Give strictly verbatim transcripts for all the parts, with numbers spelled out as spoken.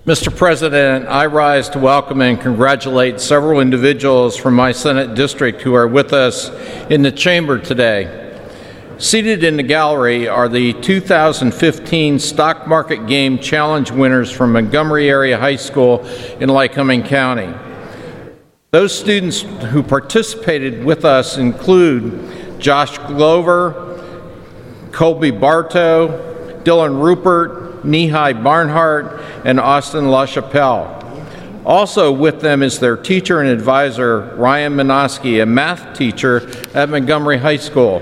Mister President, I rise to welcome and congratulate several individuals from my Senate district who are with us in the chamber today. Seated in the gallery are the two thousand fifteen Stock Market Game Challenge winners from Montgomery Area High School in Lycoming County. Those students who participated with us include Josh Glover, Colby Bartow, Dylan Rupert, Nehai Barnhart, and Austin LaChapelle. Also with them is their teacher and advisor, Ryan Minoski, a math teacher at Montgomery High School.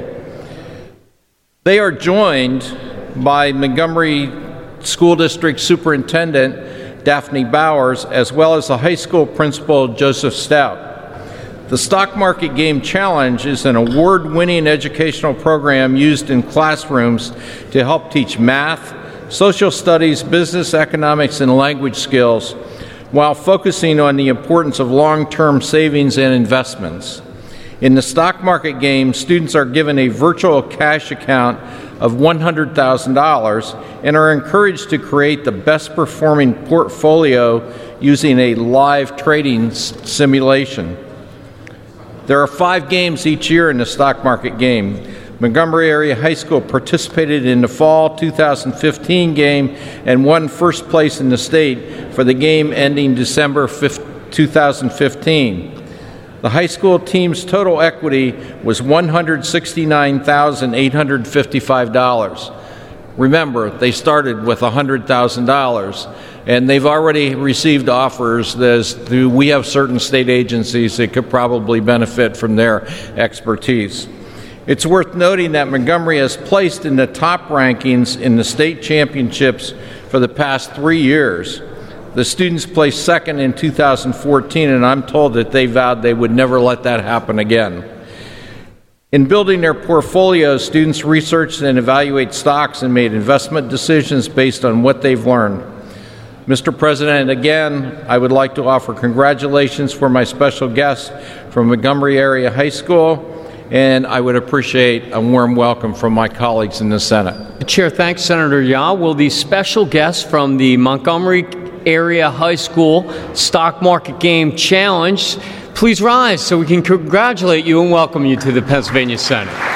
They are joined by Montgomery School District Superintendent Daphne Bowers, as well as the high school principal, Joseph Stout. The Stock Market Game Challenge is an award-winning educational program used in classrooms to help teach math, social studies, business, economics, and language skills, while focusing on the importance of long-term savings and investments. In the stock market game, students are given a virtual cash account of one hundred thousand dollars and are encouraged to create the best-performing portfolio using a live trading simulation. There are five games each year in the stock market game. Montgomery Area High School participated in the fall two thousand fifteen game and won first place in the state for the game ending December fifth, two thousand fifteen. The high school team's total equity was one hundred sixty-nine thousand eight hundred fifty-five dollars. Remember, they started with one hundred thousand dollars, and they've already received offers as to we have certain state agencies that could probably benefit from their expertise. It's worth noting that Montgomery has placed in the top rankings in the state championships for the past three years. The students placed second in two thousand fourteen, and I'm told that they vowed they would never let that happen again. In building their portfolios, students researched and evaluate stocks and made investment decisions based on what they've learned. Mister President, again, I would like to offer congratulations for my special guests from Montgomery Area High School, and I would appreciate a warm welcome from my colleagues in the Senate. Chair, thanks, Senator Yao. Will the special guests from the Montgomery Area High School Stock Market Game Challenge please rise so we can congratulate you and welcome you to the Pennsylvania Senate.